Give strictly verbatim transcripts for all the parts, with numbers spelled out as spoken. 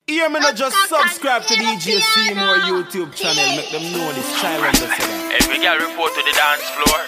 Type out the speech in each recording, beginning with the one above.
Hear me not just subscribe to D J Seymour YouTube channel. Make them know this child on the side. Every girl report to the dance floor.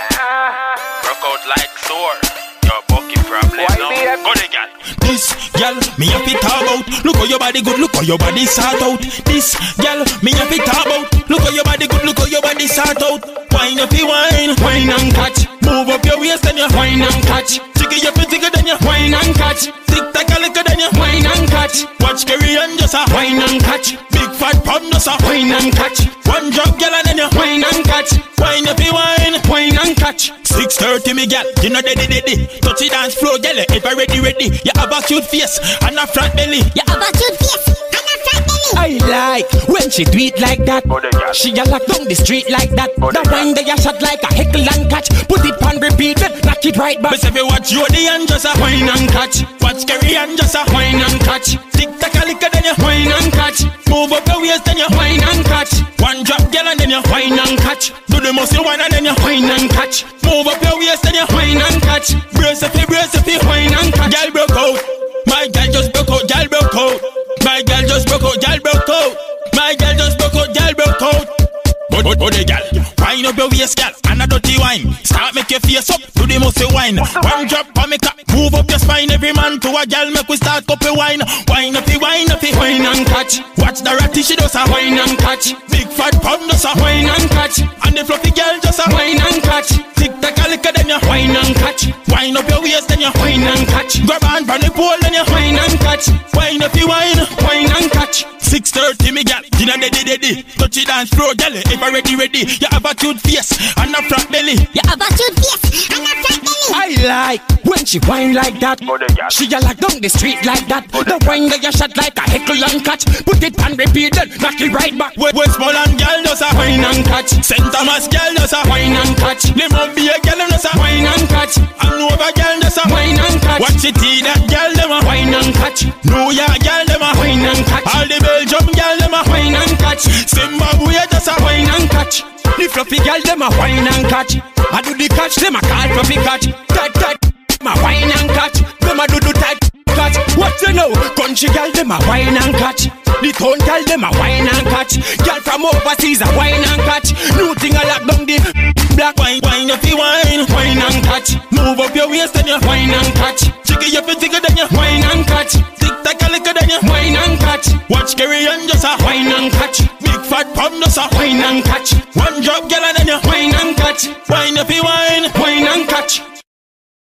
Rock out like sore. Your bucky problem now. Go the girl. This girl, me have it talk about. Look how your body good, look how your body sort out. This girl, me have it talk about. Look how your body good, look how your body sort out. Wine up your wine, wine and catch. Move up your waist and you wine and catch. Tickle your feet, tickle then you wine and catch. Tick tack a liquor then you wine and catch. Watch Kerry and just a wine and catch. Big fat pound just a wine and catch. One drop girl and then you wine and catch. Wine up your wine, wine and catch. Six thirty me gal, you know deady deady. Touch the dance floor, girl, if I ready ready. You have a cute face and a flat belly. You have a cute face and a flat belly. I like when she do it like that. She a lock down the street like that. The wine they a shot like a heckle and catch. Put it on repeat, knock it right back. But if you watch Jody and just a wine and catch. Watch Kerry and just a wine and catch. Tick tack a liquor then you wine and catch. Move up your waist then you wine and catch. One drop girl and then you wine and catch. Do the most you want and then you wine and catch. Move up your waist then you wine and catch. Brace up your brace up your wine and catch. Girl broke out. My girl just broke out. Girl broke out. My girl just broke out. Girl broke out. My girl just broke out. Girl broke out. But but but the girl, wine up your waist, girl, and a dirty wine. Start make your face up, do the most wine. One drop on me cup, move up your spine. Every man to a girl, make we start cup of wine. Wine up the wine up the wine and catch. Watch the ratty, she does a wine and catch. Big fat pound does a wine and catch. And the fluffy girl just a wine and catch. Tick tack a liquor then you wine and catch. Wine up your waist then you wine and catch. Grab on from the pole then you wine and catch. Wine up the wine, wine and catch. Six thirty me gal, you know deady deady. Touch the dance floor, girl, if I ready ready. You have a cute face and a flat belly. You have a cute face and a flat belly. I like when she whine like that. She a lock down the street like that. The wine that you shot like a heckle and catch. Put it on repeat then knock it right back. Westmoreland girl does a wine and catch. Saint Thomas girl does a wine and catch. Limobia girl does a wine and catch. And Nova girl does a wine and catch. Watch it see that girl them a wine and catch. New York girl them a wine and catch. All the Belgium girl them a wine and catch. Zimbabwe does a wine and catch. The fluffy girl them a wine and catch. I do the catch them a call fluffy catch. Tight tight, my wine and catch. Them a do the tight catch. What you know? Country girl them a wine and catch. The town girl them a wine and catch. Girl from overseas a wine and catch. New thing a lock down the black wine. Wine up the wine, wine and catch. Move up your waist then you wine and catch. Chicken your feet tickle then you wine and catch. Tick tack a liquor then you wine and catch. Watch Kerry and just a wine and catch. Big fat pound just a wine and catch. One drop girl and then you wine and catch. Wine up the wine, wine and catch.